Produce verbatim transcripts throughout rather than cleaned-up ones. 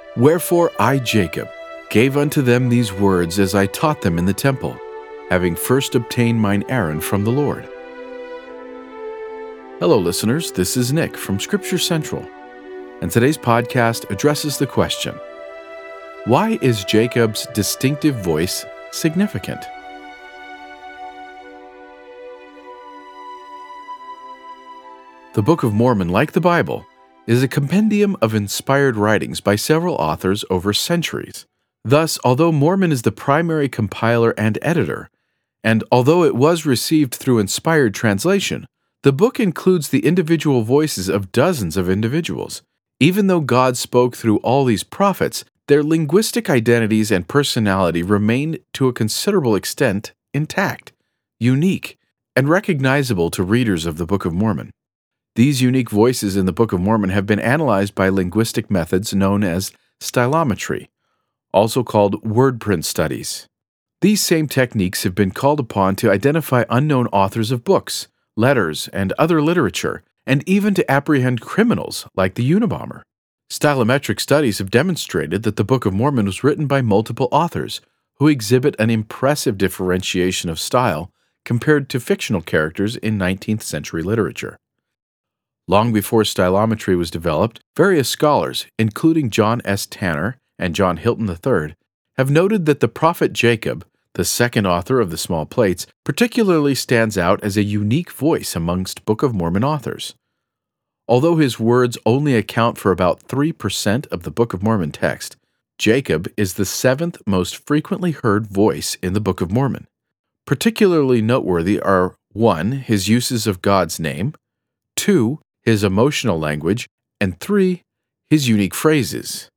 Wherefore I, Jacob, gave unto them these words as I taught them in the temple, having first obtained mine errand from the Lord. Hello, listeners. This is Nick from Scripture Central, and today's podcast addresses the question, why is Jacob's distinctive voice significant? The Book of Mormon, like the Bible, is a compendium of inspired writings by several authors over centuries. Thus, although Mormon is the primary compiler and editor, and although it was received through inspired translation, the book includes the individual voices of dozens of individuals. Even though God spoke through all these prophets, their linguistic identities and personality remained to a considerable extent intact, unique, and recognizable to readers of the Book of Mormon. These unique voices in the Book of Mormon have been analyzed by linguistic methods known as stylometry, also called wordprint studies. These same techniques have been called upon to identify unknown authors of books, letters, and other literature, and even to apprehend criminals like the Unabomber. Stylometric studies have demonstrated that the Book of Mormon was written by multiple authors who exhibit an impressive differentiation of style compared to fictional characters in nineteenth century literature. Long before stylometry was developed, various scholars, including John S. Tanner and John Hilton the third, have noted that the prophet Jacob, the second author of the small plates, particularly stands out as a unique voice amongst Book of Mormon authors. Although his words only account for about three percent of the Book of Mormon text, Jacob is the seventh most frequently heard voice in the Book of Mormon. Particularly noteworthy are one. His uses of God's name, two. His emotional language, and three. His unique phrases.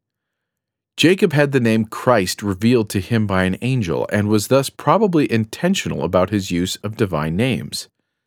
Jacob had the name Christ revealed to him by an angel and was thus probably intentional about his use of divine names.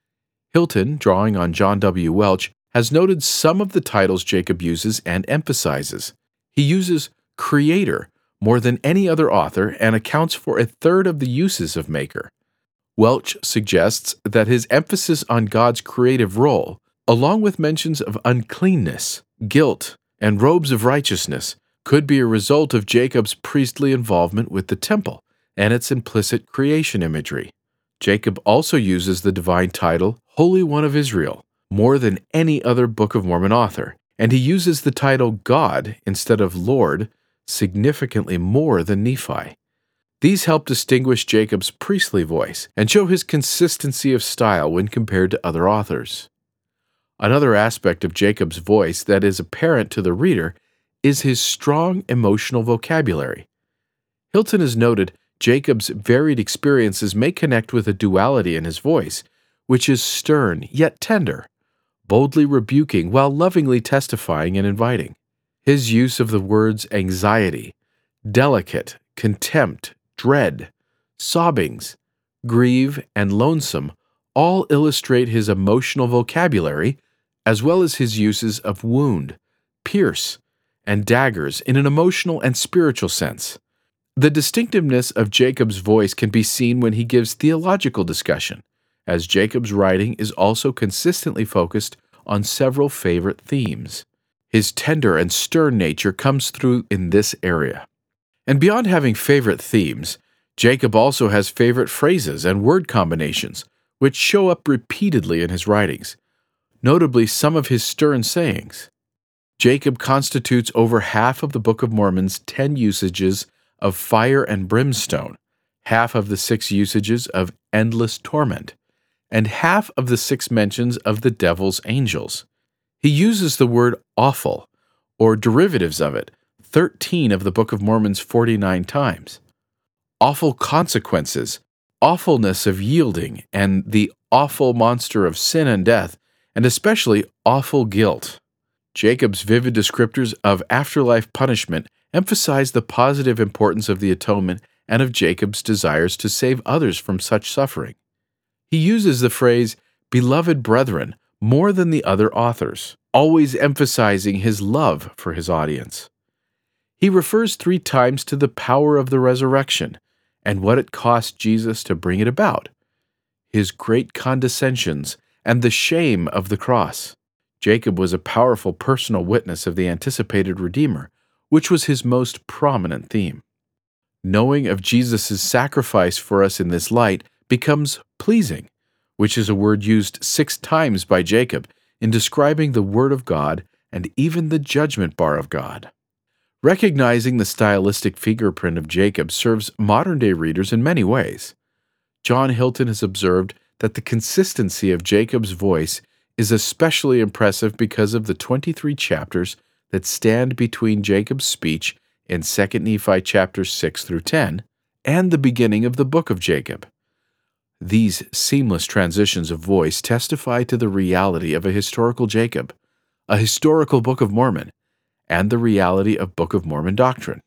Hilton, drawing on John W. Welch, has noted some of the titles Jacob uses and emphasizes. He uses Creator more than any other author and accounts for a third of the uses of Maker. Welch suggests that his emphasis on God's creative role, along with mentions of uncleanness, guilt, and robes of righteousness, could be a result of Jacob's priestly involvement with the temple and its implicit creation imagery. Jacob also uses the divine title, Holy One of Israel, more than any other Book of Mormon author, and he uses the title God instead of Lord significantly more than Nephi. These help distinguish Jacob's priestly voice and show his consistency of style when compared to other authors. Another aspect of Jacob's voice that is apparent to the reader is his strong emotional vocabulary. Hilton has noted Jacob's varied experiences may connect with a duality in his voice, which is stern yet tender, boldly rebuking while lovingly testifying and inviting. His use of the words anxiety, delicate, contempt, dread, sobbings, grieve, and lonesome all illustrate his emotional vocabulary, as well as his uses of wound, pierce, and daggers in an emotional and spiritual sense. The distinctiveness of Jacob's voice can be seen when he gives theological discussion, as Jacob's writing is also consistently focused on several favorite themes. His tender and stern nature comes through in this area. And beyond having favorite themes, Jacob also has favorite phrases and word combinations, which show up repeatedly in his writings, notably some of his stern sayings. Jacob constitutes over half of the Book of Mormon's ten usages of fire and brimstone, half of the six usages of endless torment, and half of the six mentions of the devil's angels. He uses the word awful, or derivatives of it, thirteen of the Book of Mormon's forty-nine times. Awful consequences, awfulness of yielding, and the awful monster of sin and death, and especially awful guilt. Jacob's vivid descriptors of afterlife punishment emphasize the positive importance of the atonement and of Jacob's desires to save others from such suffering. He uses the phrase, beloved brethren, more than the other authors, always emphasizing his love for his audience. He refers three times to the power of the resurrection and what it cost Jesus to bring it about, his great condescensions, and the shame of the cross. Jacob was a powerful personal witness of the anticipated Redeemer, which was his most prominent theme. Knowing of Jesus' sacrifice for us in this light becomes pleasing, which is a word used six times by Jacob in describing the Word of God and even the judgment bar of God. Recognizing the stylistic fingerprint of Jacob serves modern-day readers in many ways. John Hilton has observed that the consistency of Jacob's voice is especially impressive because of the twenty-three chapters that stand between Jacob's speech in Second Nephi chapters six through ten and the beginning of the book of Jacob. These seamless transitions of voice testify to the reality of a historical Jacob, a historical Book of Mormon, and the reality of Book of Mormon doctrine.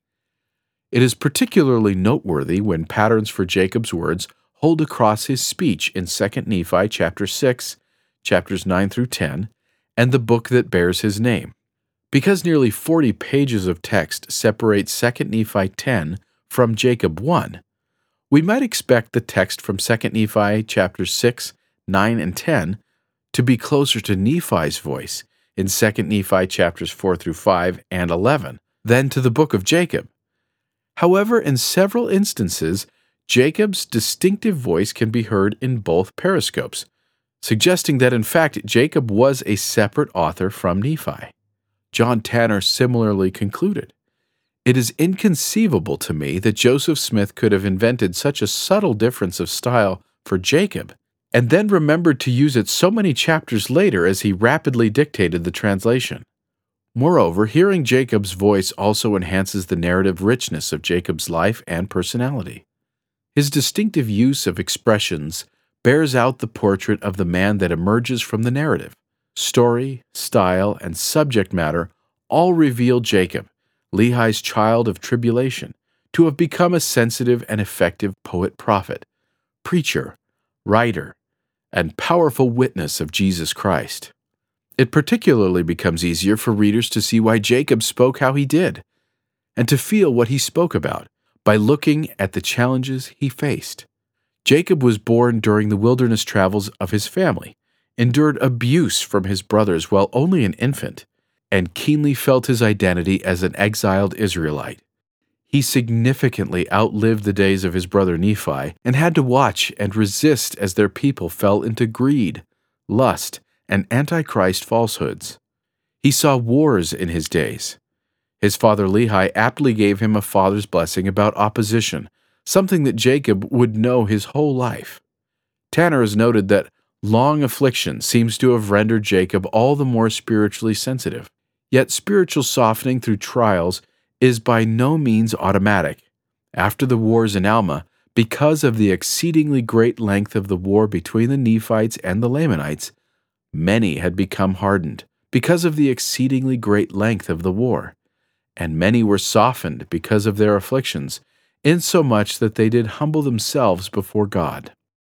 It is particularly noteworthy when patterns for Jacob's words hold across his speech in Second Nephi chapter six, chapters nine through ten, and the book that bears his name. Because nearly forty pages of text separate Second Nephi ten from Jacob one, we might expect the text from Second Nephi chapters six, nine, and ten to be closer to Nephi's voice in Second Nephi chapters four through five and eleven than to the book of Jacob. However, in several instances, Jacob's distinctive voice can be heard in both periscopes, suggesting that in fact Jacob was a separate author from Nephi. John Tanner similarly concluded, "It is inconceivable to me that Joseph Smith could have invented such a subtle difference of style for Jacob and then remembered to use it so many chapters later as he rapidly dictated the translation. Moreover, hearing Jacob's voice also enhances the narrative richness of Jacob's life and personality. His distinctive use of expressions bears out the portrait of the man that emerges from the narrative. Story, style, and subject matter all reveal Jacob, Lehi's child of tribulation, to have become a sensitive and effective poet-prophet, preacher, writer, and powerful witness of Jesus Christ. It particularly becomes easier for readers to see why Jacob spoke how he did, and to feel what he spoke about by looking at the challenges he faced. Jacob was born during the wilderness travels of his family, endured abuse from his brothers while only an infant, and keenly felt his identity as an exiled Israelite. He significantly outlived the days of his brother Nephi and had to watch and resist as their people fell into greed, lust, and antichrist falsehoods. He saw wars in his days. His father Lehi aptly gave him a father's blessing about opposition, something that Jacob would know his whole life. Tanner has noted that long affliction seems to have rendered Jacob all the more spiritually sensitive. Yet spiritual softening through trials is by no means automatic. After the wars in Alma, because of the exceedingly great length of the war between the Nephites and the Lamanites, many had become hardened because of the exceedingly great length of the war, and many were softened because of their afflictions, insomuch that they did humble themselves before God.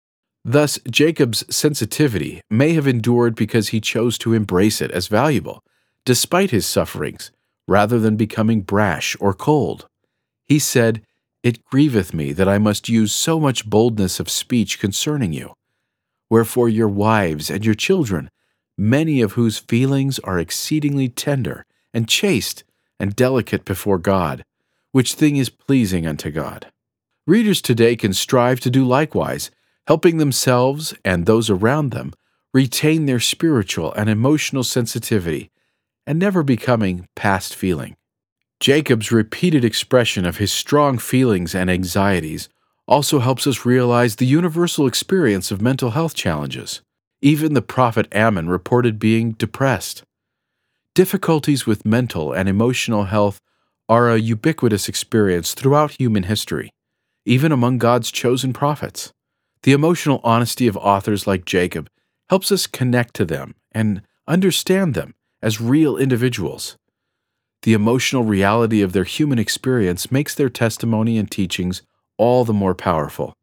Thus, Jacob's sensitivity may have endured because he chose to embrace it as valuable, despite his sufferings, rather than becoming brash or cold. He said, "It grieveth me that I must use so much boldness of speech concerning you. Wherefore your wives and your children, many of whose feelings are exceedingly tender and chaste and delicate before God, which thing is pleasing unto God." Readers today can strive to do likewise, helping themselves and those around them retain their spiritual and emotional sensitivity and never becoming past feeling. Jacob's repeated expression of his strong feelings and anxieties also helps us realize the universal experience of mental health challenges. Even the prophet Ammon reported being depressed. Difficulties with mental and emotional health are a ubiquitous experience throughout human history, even among God's chosen prophets. The emotional honesty of authors like Jacob helps us connect to them and understand them as real individuals. The emotional reality of their human experience makes their testimony and teachings all the more powerful.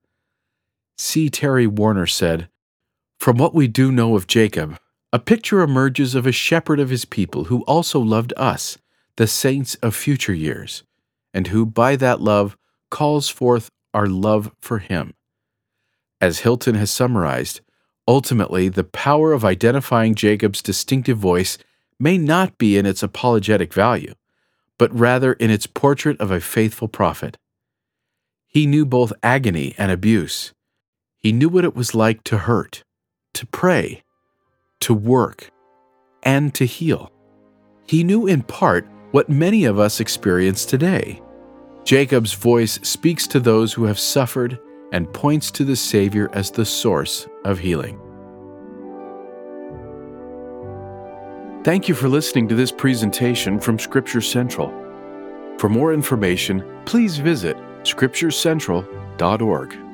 C. Terry Warner said, "From what we do know of Jacob, a picture emerges of a shepherd of his people who also loved us, the saints of future years, and who by that love calls forth our love for him." As Hilton has summarized, ultimately the power of identifying Jacob's distinctive voice may not be in its apologetic value, but rather in its portrait of a faithful prophet. He knew both agony and abuse. He knew what it was like to hurt, to pray, to work, and to heal. He knew in part what many of us experience today. Jacob's voice speaks to those who have suffered and points to the Savior as the source of healing. Thank you for listening to this presentation from Scripture Central. For more information, please visit scripture central dot org.